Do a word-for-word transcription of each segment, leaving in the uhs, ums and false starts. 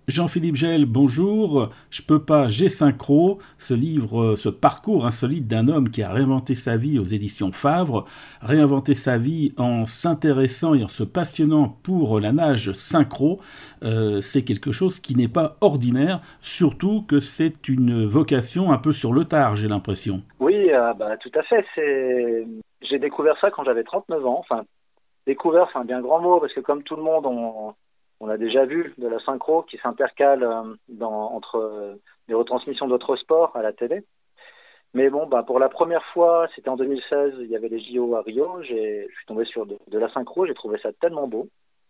Jean-Philippe Gel, bonjour. Je peux pas, j'ai synchro, ce livre, ce parcours insolite d'un homme qui a réinventé sa vie aux éditions Favre, réinventé sa vie en s'intéressant et en se passionnant pour la nage synchro, euh, c'est quelque chose qui n'est pas ordinaire, surtout que c'est une vocation un peu sur le tard, j'ai l'impression. Oui, euh, bah, tout à fait. C'est... J'ai découvert ça quand j'avais trente-neuf ans. Enfin, découvert, c'est un bien grand mot, parce que comme tout le monde, on, on a déjà vu de la synchro qui s'intercale euh, dans, entre euh, les retransmissions d'autres sports à la télé. Mais bon, bah, pour la première fois, c'était en deux mille seize, il y avait les J O à Rio. J'ai, je suis tombé sur de, de la synchro, j'ai trouvé ça tellement beau.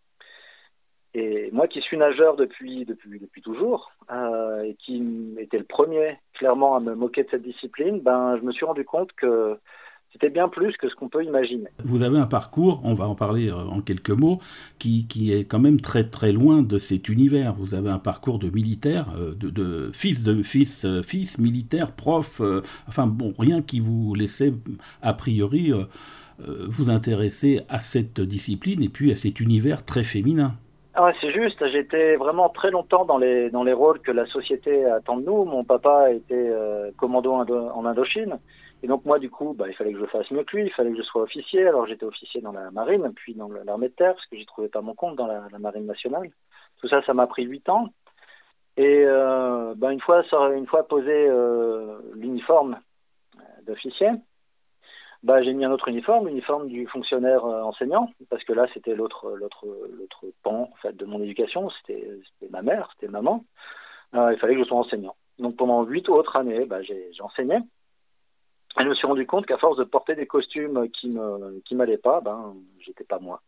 Et moi qui suis nageur depuis, depuis, depuis toujours, euh, et qui était le premier clairement à me moquer de cette discipline, ben, je me suis rendu compte que c'était bien plus que ce qu'on peut imaginer. Vous avez un parcours, on va en parler euh, en quelques mots, qui, qui est quand même très très loin de cet univers. Vous avez un parcours de militaire, euh, de, de fils de fils, euh, fils militaire, prof, euh, enfin bon, rien qui vous laissait a priori euh, euh, vous intéresser à cette discipline et puis à cet univers très féminin. Ah ouais, c'est juste, j'étais vraiment très longtemps dans les, dans les rôles que la société attend de nous. Mon papa était euh, commando Indo- en Indochine. Et donc moi, du coup, bah, il fallait que je fasse mieux que lui, il fallait que je sois officier. Alors j'étais officier dans la marine, puis dans l'armée de terre, parce que j'y trouvais pas mon compte dans la, la marine nationale. Tout ça, ça m'a pris huit ans. Et euh, bah, une fois, ça- une fois posé euh, l'uniforme d'officier, bah, j'ai mis un autre uniforme, l'uniforme du fonctionnaire euh, enseignant, parce que là, c'était l'autre, l'autre, l'autre pan en fait, de mon éducation, c'était, c'était ma mère, c'était maman. Euh, il fallait que je sois enseignant. Donc pendant huit autres années, bah, j'ai, j'ai enseigné. Et je me suis rendu compte qu'à force de porter des costumes qui me, qui m'allaient pas, ben, j'étais pas moi.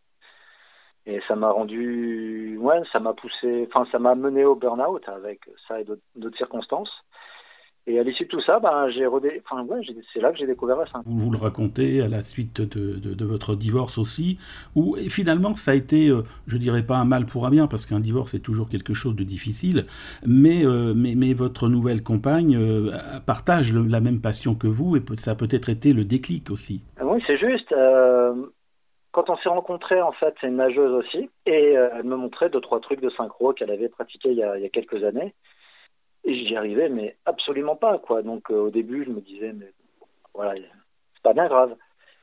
Et ça m'a rendu, ouais, ça m'a poussé, enfin, ça m'a mené au burn-out avec ça et d'autres, d'autres circonstances. Et à l'issue de tout ça, ben, j'ai redé... enfin, ouais, j'ai... c'est là que j'ai découvert la synchro. Vous, vous le racontez à la suite de, de, de votre divorce aussi, où et finalement ça a été, euh, je dirais pas un mal pour un bien, parce qu'un divorce est toujours quelque chose de difficile, mais, euh, mais, mais votre nouvelle compagne euh, partage le- la même passion que vous, et peut- ça a peut-être été le déclic aussi. Oui, c'est juste. Euh, quand on s'est rencontrés, en fait, c'est une nageuse aussi, et euh, elle me montrait deux, trois trucs de synchro qu'elle avait pratiqué il y a, il y a quelques années, et j'y arrivais, mais absolument pas, quoi. Donc euh, au début, je me disais, mais voilà, c'est pas bien grave.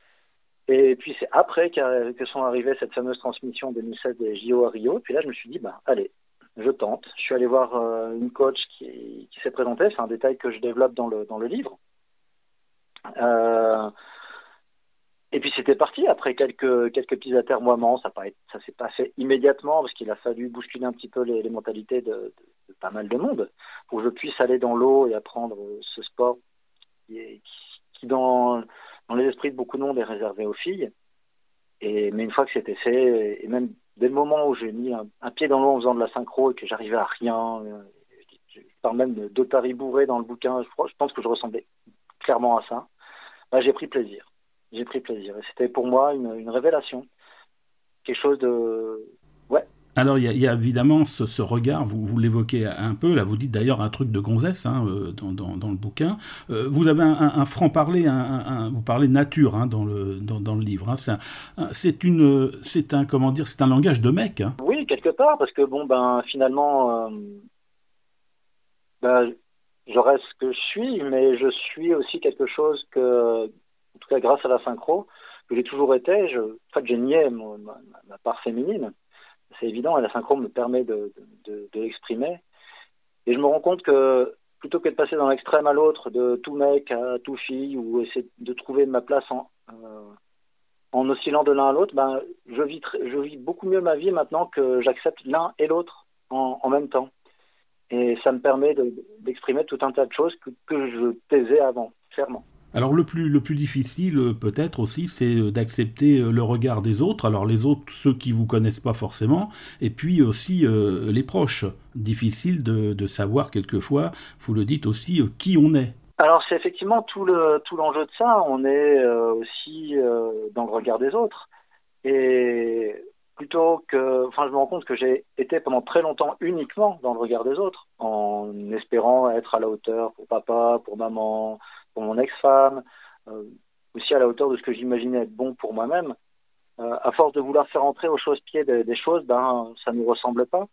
Et puis c'est après qu'a- que sont arrivées cette fameuse transmission deux mille seize des J O à Rio, puis là, je me suis dit, bah, allez, je tente. Je suis allé voir euh, une coach qui, qui s'est présentée, c'est un détail que je développe dans le, dans le livre. Euh, Et puis c'était parti. Après quelques quelques petits atermoiements, ça paraît, ça s'est pas fait immédiatement parce qu'il a fallu bousculer un petit peu les, les mentalités de, de, de pas mal de monde pour que je puisse aller dans l'eau et apprendre ce sport qui, est, qui, qui dans dans les esprits de beaucoup de monde est réservé aux filles. Et mais une fois que c'était fait, et même dès le moment où j'ai mis un, un pied dans l'eau en faisant de la synchro et que j'arrivais à rien, euh, je parle même de d'otaries bourrées dans le bouquin, je, crois- je pense que je ressemblais clairement à ça. Bah, j'ai pris plaisir. J'ai pris plaisir. Et c'était pour moi une, une révélation. Quelque chose de... Ouais. Alors il y a, il y a évidemment ce, ce regard, vous, vous l'évoquez un peu, là vous dites d'ailleurs un truc de gonzesse hein, euh, dans, dans, dans le bouquin. Euh, vous avez un, un, un franc-parler, un, un, un- vous parlez nature hein, dans, le, dans, dans le livre. Hein. C'est, un, un- c'est une, c'est un, comment dire, c'est un langage de mec. Hein. Oui, quelque part, parce que bon, ben, finalement, euh, ben, je reste ce que je suis, mais je suis aussi quelque chose que, en tout cas grâce à la synchro, que j'ai toujours été. Je, en fait, j'ai nié mon- ma, ma part féminine. C'est évident, et la synchro me permet de, de, de, de l'exprimer. Et je me rends compte que plutôt que de passer dans l'extrême à l'autre, de tout mec à tout fille, ou essayer de trouver ma place en, euh, en oscillant de l'un à l'autre, ben, je vis, tr- je vis beaucoup mieux ma vie maintenant que j'accepte l'un et l'autre en, en même temps. Et ça me permet de- d'exprimer tout un tas de choses que, que je taisais avant, clairement. Alors le plus, le plus difficile euh, peut-être aussi, c'est euh, d'accepter euh, le regard des autres. Alors les autres, ceux qui vous connaissent pas forcément, et puis aussi euh, les proches. Difficile de, de savoir quelquefois, vous le dites aussi, euh, qui on est. Alors c'est effectivement tout le tout l'enjeu de ça. On est euh, aussi euh, dans le regard des autres. Et plutôt que, enfin, je me rends compte que j'ai été pendant très longtemps uniquement dans le regard des autres, en espérant être à la hauteur pour papa, pour maman, pour mon ex-femme, euh, aussi à la hauteur de ce que j'imaginais être bon pour moi-même. Euh, à force de vouloir faire entrer au chausse-pied des, des choses, ben, ça ne nous ressemble pas.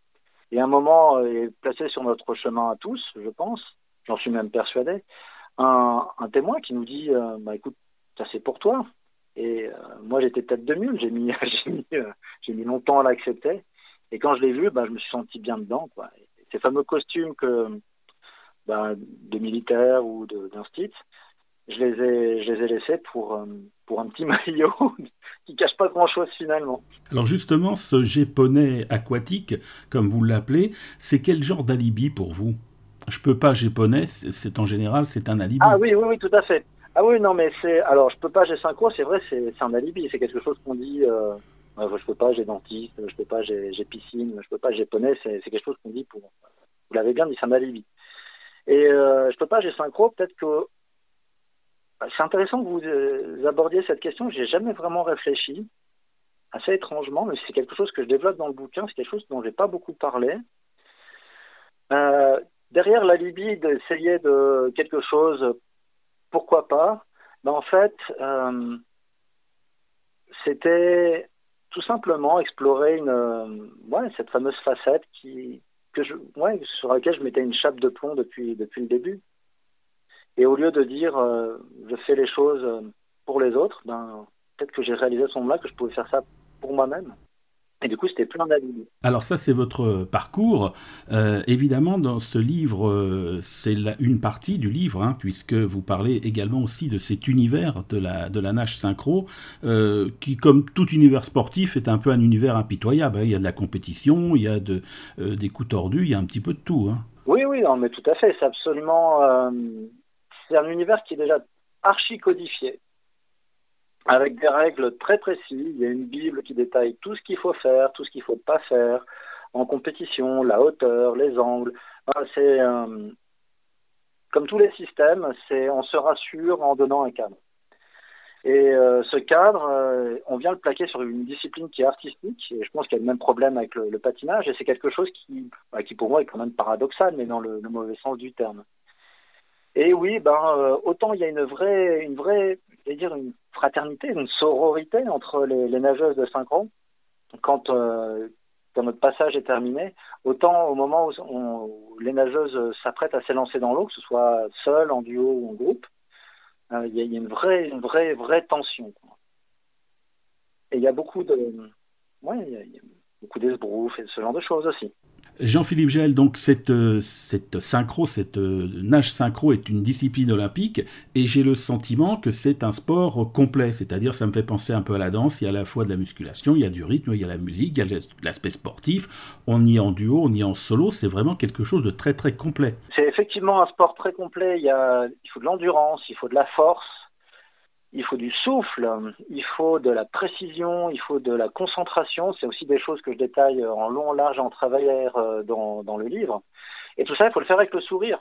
Et un moment est placé sur notre chemin à tous, je pense, j'en suis même persuadé, un, un témoin qui nous dit euh, bah écoute, ça c'est pour toi. Et euh, moi j'étais tête de mule, j'ai mis j'ai mis euh, j'ai mis longtemps à l'accepter. Et quand je l'ai vu, bah je me suis senti bien dedans, quoi. Et ces fameux costumes que bah, de militaires ou de d'instit, je les ai je les ai laissés pour euh, pour un petit maillot qui cache pas grand chose finalement. Alors justement, ce japonais aquatique, comme vous l'appelez, c'est quel genre d'alibi pour vous? Je peux pas japonais, c'est c'est- en général, c'est un Ah alibi. oui, oui, oui, tout à fait. Ah oui, non, mais c'est. Alors, je peux pas, j'ai synchro, c'est vrai, c'est c'est un alibi. C'est quelque chose qu'on dit. Euh, ouais, je peux pas, j'ai dentiste, je peux pas, j'ai j'ai piscine, je peux pas, j'ai poney. C'est c'est quelque chose qu'on dit pour. Vous l'avez bien dit, c'est un alibi. Et euh, je peux pas, j'ai synchro. Peut-être que bah, c'est intéressant que vous euh, abordiez cette question. J'ai jamais vraiment réfléchi, assez étrangement, mais c'est quelque chose que je développe dans le bouquin. C'est quelque chose dont j'ai pas beaucoup parlé. Euh, Derrière l'alibi d'essayer de quelque chose, pourquoi pas. Ben, en fait. Euh, C'était tout simplement explorer une, euh, ouais, cette fameuse facette qui, que je, ouais, sur laquelle je mettais une chape de plomb depuis, depuis le début. Et au lieu de dire euh, je fais les choses euh, pour les autres, ben, peut-être que j'ai réalisé à ce moment-là que je pouvais faire ça pour moi-même. Et du coup, c'était plein d'alibi. Alors ça, c'est votre parcours. Euh, évidemment, dans ce livre, euh, c'est la- une partie du livre, hein, puisque vous parlez également aussi de cet univers de la, de la nage synchro, euh, qui, comme tout univers sportif, est un peu un univers impitoyable, hein. Il y a de la compétition, il y a de, euh, des coups tordus, il y a un petit peu de tout, hein. Oui, oui, non, mais tout à fait. C'est absolument, euh, c'est un univers qui est déjà archi codifié, avec des règles très précises. Il y a une Bible qui détaille tout ce qu'il faut faire, tout ce qu'il ne faut pas faire en compétition, la hauteur, les angles. Enfin, c'est euh, comme tous les systèmes, c'est on se rassure en donnant un cadre. Et euh, ce cadre, euh, on vient le plaquer sur une discipline qui est artistique. Et je pense qu'il y a le même problème avec le, le patinage. Et c'est quelque chose qui, bah, qui pour moi est quand même paradoxal, mais dans le, le mauvais sens du terme. Et oui, ben euh, autant il y a une vraie, une vraie, je vais dire une fraternité, une sororité entre les, les nageuses de synchro quand euh, quand notre passage est terminé, autant au moment où, on, où les nageuses s'apprêtent à s'élancer dans l'eau, que ce soit seul, en duo ou en groupe, euh, il y, a, il y a une vraie, une vraie, vraie tension, quoi. Et il y a beaucoup de, ouais, il y a, il y a beaucoup d'esbroufs et ce genre de choses aussi. Jean-Philippe Gel, donc cette, euh, cette synchro, cette euh, nage synchro est une discipline olympique et j'ai le sentiment que c'est un sport complet, c'est-à-dire ça me fait penser un peu à la danse, il y a à la fois de la musculation, il y a du rythme, il y a la musique, il y a l'aspect sportif, on y est en duo, on y est en solo, c'est vraiment quelque chose de très très complet. C'est effectivement un sport très complet. Il y a, il faut de l'endurance, il faut de la force, il faut du souffle, il faut de la précision, il faut de la concentration. C'est aussi des choses que je détaille en long, en large, en travers dans, dans le livre. Et tout ça, il faut le faire avec le sourire.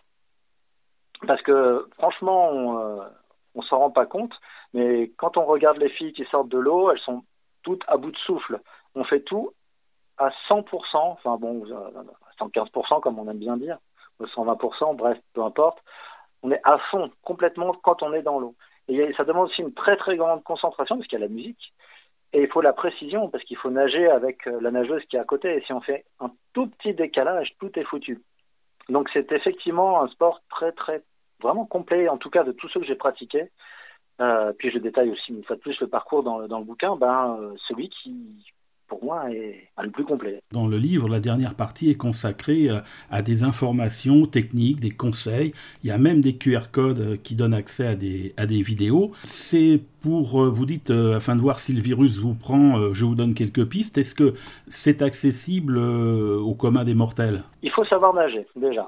Parce que franchement, on euh, on s'en rend pas compte, mais quand on regarde les filles qui sortent de l'eau, elles sont toutes à bout de souffle. On fait tout à cent pour cent, enfin bon, cent quinze pour cent comme on aime bien dire, cent vingt pour cent, bref, peu importe. On est à fond, complètement, quand on est dans l'eau. Et ça demande aussi une très très grande concentration, parce qu'il y a la musique, et il faut la précision, parce qu'il faut nager avec la nageuse qui est à côté, et si on fait un tout petit décalage, tout est foutu. Donc c'est effectivement un sport très très, vraiment complet, en tout cas de tous ceux que j'ai pratiqués. Euh, puis je détaille aussi une fois de plus le parcours dans, dans le bouquin, ben, euh, celui qui, pour moi, est ben, le plus complet. Dans le livre, la dernière partie est consacrée euh, à des informations techniques, des conseils. Il y a même des Q R codes euh, qui donnent accès à des, à des vidéos. C'est pour, euh, vous dites, euh, afin de voir si le virus vous prend, euh, je vous donne quelques pistes. Est-ce que c'est accessible euh, au commun des mortels? Il faut savoir nager, déjà.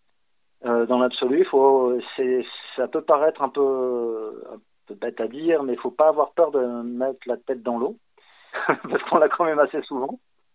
Euh, dans l'absolu, il faut, c'est, ça peut paraître un peu, un peu bête à dire, mais il faut pas avoir peur de mettre la tête dans l'eau, parce qu'on l'a quand même assez souvent.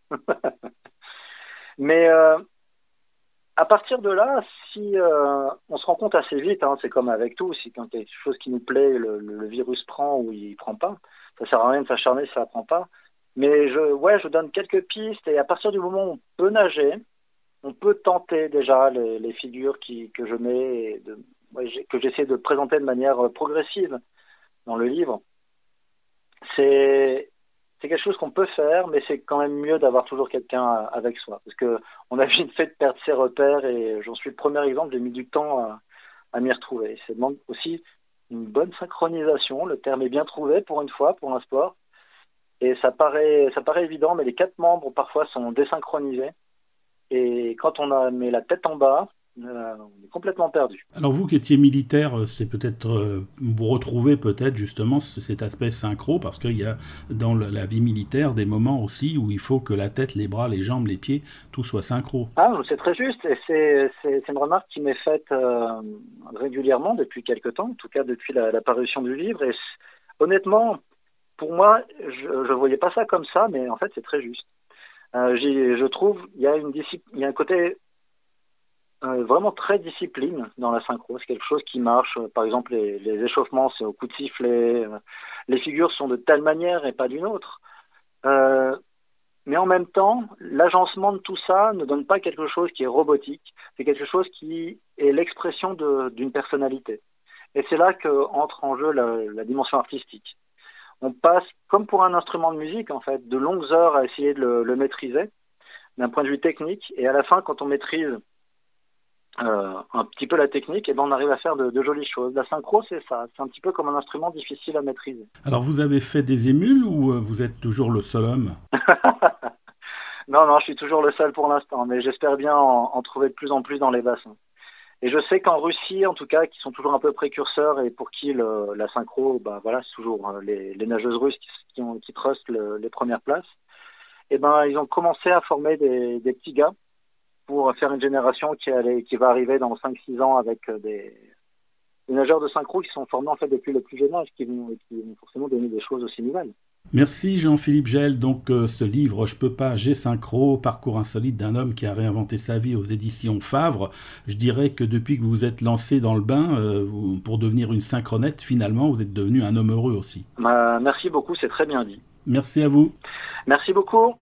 Mais euh, à partir de là, si euh, on se rend compte assez vite, hein, c'est comme avec tout, si quand il y a quelque chose qui nous plaît, le, le, le virus prend ou il prend pas, ça sert à rien de s'acharner si ça prend pas. Mais je, ouais, je donne quelques pistes et à partir du moment où on peut nager, on peut tenter déjà les, les figures qui, que je mets, et de, ouais, que j'essaie de présenter de manière progressive dans le livre. C'est c'est quelque chose qu'on peut faire, mais c'est quand même mieux d'avoir toujours quelqu'un avec soi. Parce que on a vite fait de perdre ses repères et j'en suis le premier exemple, j'ai mis du temps à, à m'y retrouver. Ça demande aussi une bonne synchronisation, le terme est bien trouvé pour une fois, pour un sport. Et ça paraît, ça paraît évident, mais les quatre membres parfois sont désynchronisés. Et quand on a mis la tête en bas, euh, on est complètement perdu. Alors vous qui étiez militaire, c'est peut-être euh, vous retrouvez peut-être justement cet aspect synchro, parce qu'il y a dans la vie militaire des moments aussi où il faut que la tête, les bras, les jambes, les pieds, tout soit synchro. Ah, c'est très juste, et c'est, c'est, c'est une remarque qui m'est faite euh, régulièrement depuis quelque temps, en tout cas depuis la, la parution du livre. Et honnêtement, pour moi, je ne voyais pas ça comme ça, mais en fait c'est très juste. Euh, j'y, je trouve il y a une il y a un côté euh, vraiment très discipline dans la synchro. C'est quelque chose qui marche. Par exemple, les, les échauffements, c'est au coup de sifflet. Euh, les figures sont de telle manière et pas d'une autre. Euh, mais en même temps, l'agencement de tout ça ne donne pas quelque chose qui est robotique. C'est quelque chose qui est l'expression de, d'une personnalité. Et c'est là qu'entre en jeu la, la dimension artistique. On passe, comme pour un instrument de musique, en fait, de longues heures à essayer de le, le maîtriser, d'un point de vue technique, et à la fin, quand on maîtrise euh, un petit peu la technique, et ben on arrive à faire de, de jolies choses. La synchro, c'est ça, c'est un petit peu comme un instrument difficile à maîtriser. Alors vous avez fait des émules ou vous êtes toujours le seul homme? Non, non, je suis toujours le seul pour l'instant, mais j'espère bien en, en trouver de plus en plus dans les bassins. Et je sais qu'en Russie, en tout cas, qui sont toujours un peu précurseurs et pour qui le, la synchro, bah voilà, c'est toujours les, les nageuses russes qui, qui, ont, qui trustent le, les premières places. Et ben, ils ont commencé à former des, des petits gars pour faire une génération qui, allait, qui va arriver dans cinq six ans avec des, des nageurs de synchro qui sont formés en fait depuis le plus jeune âge, qui vont, qui vont forcément donner des choses aussi nouvelles. Merci Jean-Philippe Gell. Donc euh, ce livre, Je peux pas, j'ai synchro, parcours insolite d'un homme qui a réinventé sa vie aux éditions Favre. Je dirais que depuis que vous vous êtes lancé dans le bain euh, vous, pour devenir une synchronette, finalement vous êtes devenu un homme heureux aussi. Bah, merci beaucoup, c'est très bien dit. Merci à vous. Merci beaucoup.